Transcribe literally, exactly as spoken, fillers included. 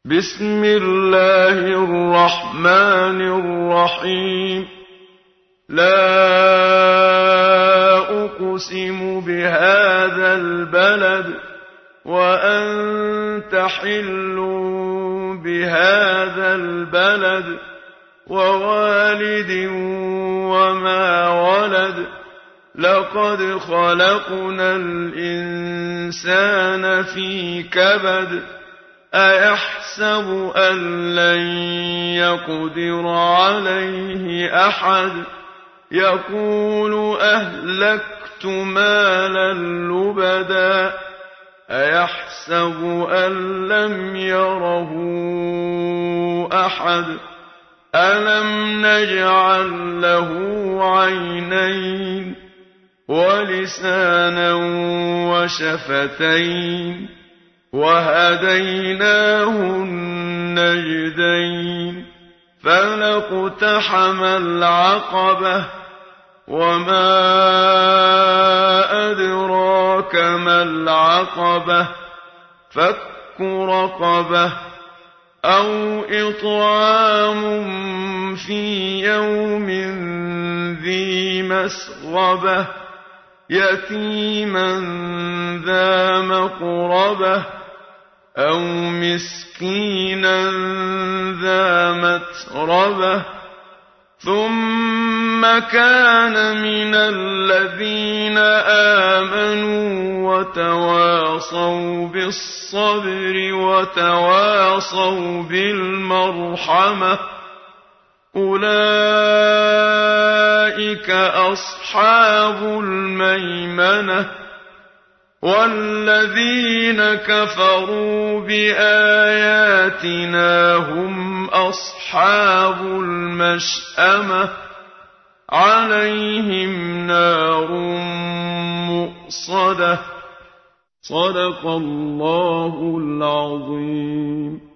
بسم الله الرحمن الرحيم لا أقسم بهذا البلد وأنت حل بهذا البلد ووالد وما ولد لقد خلقنا الإنسان في كبد أيحسب أن لن يقدر عليه أحد يقول أهلكت مالا لبدا أيحسب أن لم يره أحد ألم نجعل له عينين ولسانا وشفتين وهديناه النجدين فلاقتحم العقبة وما أدراك ما العقبة فك رقبة أو إطعام في يوم ذي مسغبة يتيما ذا مقربة أو مسكينا ذا متربة ثم كان من الذين آمنوا وتواصوا بالصبر وتواصوا بالمرحمة أولئك أصحاب الميمنة والذين كفروا بآياتنا هم أصحاب المشأمة عليهم نار مؤصدة صدق الله العظيم.